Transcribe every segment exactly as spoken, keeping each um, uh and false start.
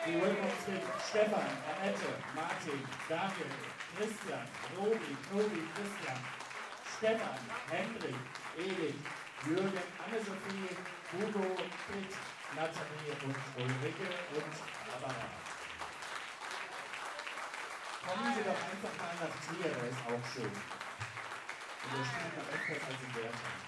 Die holen uns mit Stefan, Annette, Martin, Daniel, Christian, Robi, Tobi, Christian, Stefan, Hendrik, Edith, Jürgen, Anne-Sophie, Hugo, Pitt, Nathalie und Ulrike und Barbara. Kommen Sie doch einfach mal nach Trier, der ist auch schön. Und wir spielen am öfters als in Wertheim.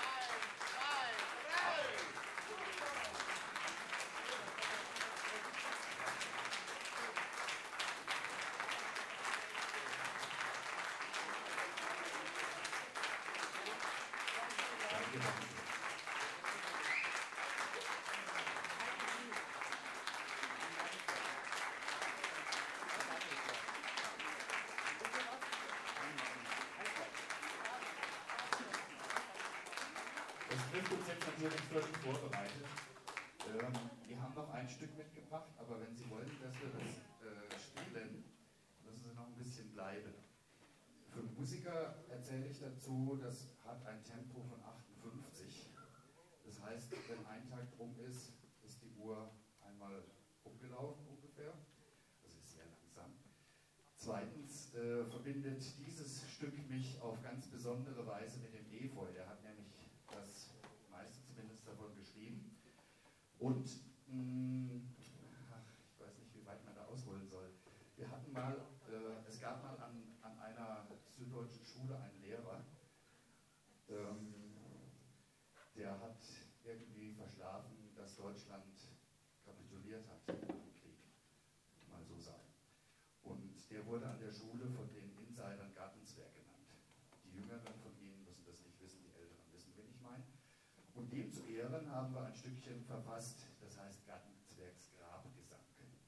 Das trifft uns jetzt natürlich völlig vorbereitet. Ähm, wir haben noch ein Stück mitgebracht, aber wenn Sie wollen, dass wir das äh, spielen, müssen Sie noch ein bisschen bleiben. Für Musiker erzähle ich dazu, das hat ein Tempo von achtundfünfzig. Das heißt, wenn ein Tag rum ist, ist die Uhr einmal umgelaufen ungefähr. Das ist sehr langsam. Zweitens äh, verbindet dieses Stück mich auf ganz besondere Weise mit dem Efeu. Der hat nämlich das meiste zumindest davon geschrieben. Und mh, ach, ich weiß nicht, wie weit man da ausholen soll. Wir hatten mal, äh, es gab mal an, an einer süddeutschen Schule einen Lehrer, ähm, der hat irgendwie verschlafen, dass Deutschland kapituliert hat nach dem Krieg, mal so sagen. Und der wurde an der Schule von den Insidern Gartenzwerg genannt. Die Jüngeren von Ihnen müssen das nicht wissen, die Älteren wissen, wen ich meine. Und dem zu Ehren haben wir ein Stückchen verfasst, das heißt Gartenzwergs Grabgesang.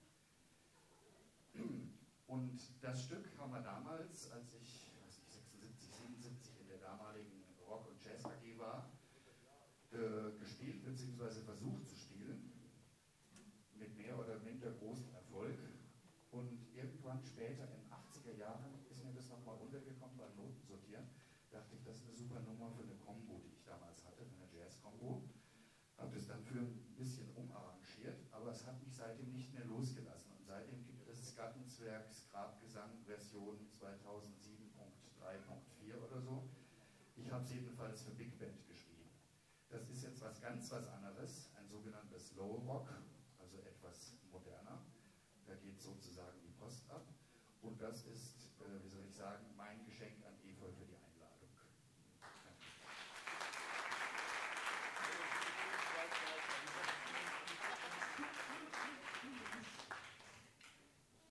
Und das Stück haben wir damals, als ich, weiß nicht, sechsundsiebzig, siebenundsiebzig in der damaligen Rock- und Jazz-A G war, äh, gespielt bzw. versucht zu spielen, mit mehr oder minder großem Erfolg. Und irgendwann später, in den achtziger Jahren, ist mir das nochmal untergekommen beim Notensortieren. Dachte ich, das ist eine super Nummer für eine Combo, die ich damals hatte, für eine Jazz-Combo. Habe das dann für ein bisschen umarrangiert, aber es hat mich seitdem nicht mehr losgelassen. Und seitdem gibt es Gartenzwergs Grabgesang Version zweitausendsieben Punkt drei Punkt vier oder so. Ich habe es jedenfalls für Big Band geschrieben. Das ist jetzt was ganz was anderes, ein sogenannter Slow Rock, also etwas moderner. Da geht sozusagen die Post ab. Und das ist, äh, wie soll ich sagen,